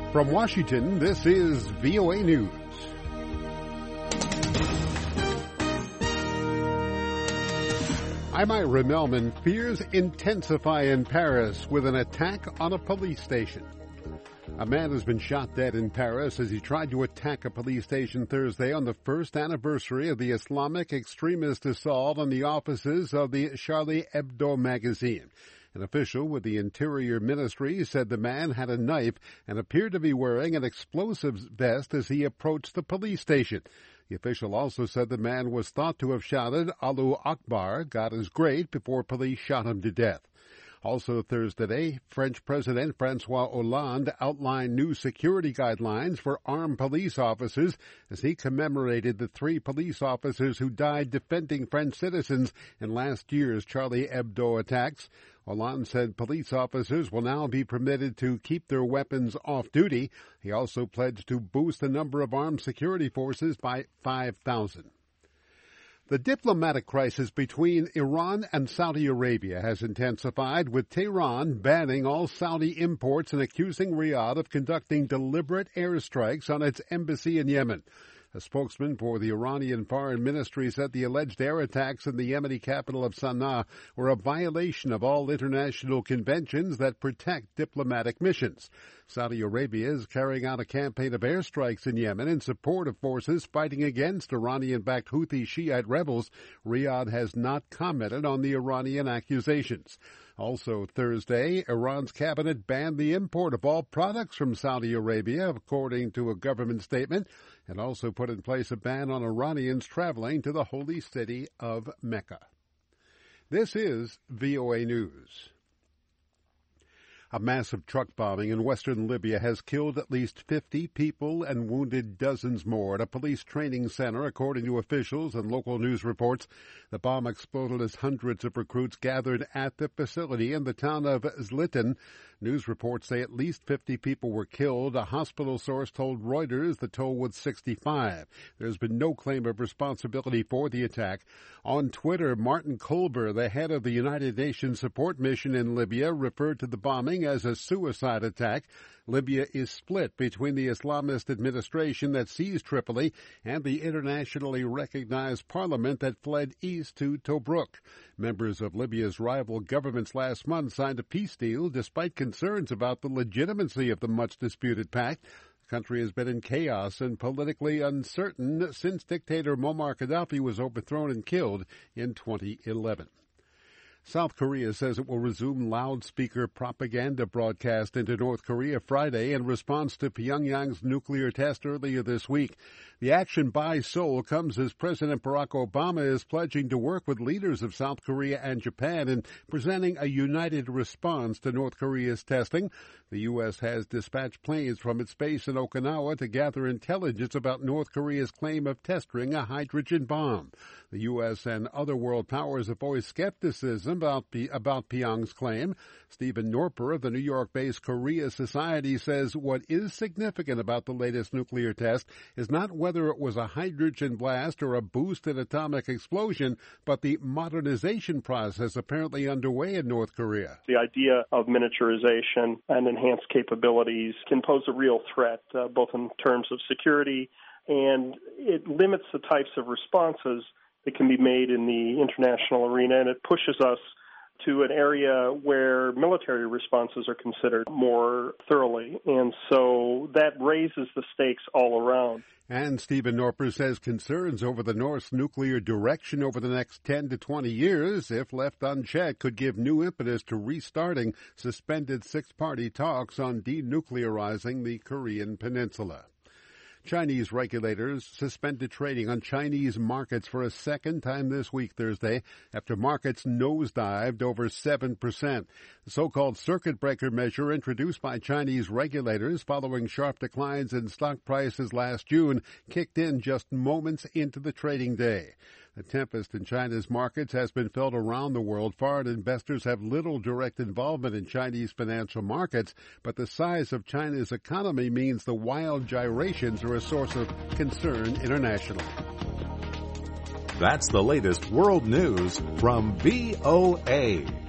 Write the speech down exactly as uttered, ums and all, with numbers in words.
From Washington, this is V O A News. I'm Ira Melman. Fears intensify in Paris with an attack on a police station. A man has been shot dead in Paris as he tried to attack a police station Thursday on the first anniversary of the Islamic extremist assault on the offices of the Charlie Hebdo magazine. An official with the Interior Ministry said the man had a knife and appeared to be wearing an explosives vest as he approached the police station. The official also said the man was thought to have shouted Allahu Akbar, God is great, before police shot him to death. Also Thursday, French President François Hollande outlined new security guidelines for armed police officers as he commemorated the three police officers who died defending French citizens in last year's Charlie Hebdo attacks. Hollande said police officers will now be permitted to keep their weapons off duty. He also pledged to boost the number of armed security forces by five thousand. The diplomatic crisis between Iran and Saudi Arabia has intensified, with Tehran banning all Saudi imports and accusing Riyadh of conducting deliberate airstrikes on its embassy in Yemen. A spokesman for the Iranian Foreign Ministry said the alleged air attacks in the Yemeni capital of Sana'a were a violation of all international conventions that protect diplomatic missions. Saudi Arabia is carrying out a campaign of airstrikes in Yemen in support of forces fighting against Iranian-backed Houthi Shiite rebels. Riyadh has not commented on the Iranian accusations. Also Thursday, Iran's cabinet banned the import of all products from Saudi Arabia, according to a government statement, and also put in place a ban on Iranians traveling to the holy city of Mecca. This is V O A News. A massive truck bombing in western Libya has killed at least fifty people and wounded dozens more at a police training center, according to officials and local news reports. The bomb exploded as hundreds of recruits gathered at the facility in the town of Zlitan. News reports say at least fifty people were killed. A hospital source told Reuters the toll was sixty-five. There's been no claim of responsibility for the attack. On Twitter, Martin Kolber, the head of the United Nations support mission in Libya, referred to the bombing as a suicide attack. Libya is split between the Islamist administration that seized Tripoli and the internationally recognized parliament that fled east to Tobruk. Members of Libya's rival governments last month signed a peace deal despite concerns about the legitimacy of the much-disputed pact. The country has been in chaos and politically uncertain since dictator Muammar Gaddafi was overthrown and killed in twenty eleven. South Korea says it will resume loudspeaker propaganda broadcast into North Korea Friday in response to Pyongyang's nuclear test earlier this week. The action by Seoul comes as President Barack Obama is pledging to work with leaders of South Korea and Japan in presenting a united response to North Korea's testing. The U S has dispatched planes from its base in Okinawa to gather intelligence about North Korea's claim of testing a hydrogen bomb. The U S and other world powers have voiced skepticism about, about Pyongyang's claim. Stephen Norper of the New York-based Korea Society says what is significant about the latest nuclear test is not whether it was a hydrogen blast or a boosted atomic explosion, but the modernization process apparently underway in North Korea. The idea of miniaturization and enhanced capabilities can pose a real threat, uh, both in terms of security, and it limits the types of responses that can be made in the international arena, and it pushes us to an area where military responses are considered more thoroughly. And so that raises the stakes all around. And Stephen Norper says concerns over the North's nuclear direction over the next ten to twenty years, if left unchecked, could give new impetus to restarting suspended six-party talks on denuclearizing the Korean peninsula. Chinese regulators suspended trading on Chinese markets for a second time this week, Thursday, after markets nosedived over seven percent. The so-called circuit breaker measure introduced by Chinese regulators following sharp declines in stock prices last June kicked in just moments into the trading day. The tempest in China's markets has been felt around the world. Foreign investors have little direct involvement in Chinese financial markets, but the size of China's economy means the wild gyrations are a source of concern internationally. That's the latest world news from V O A.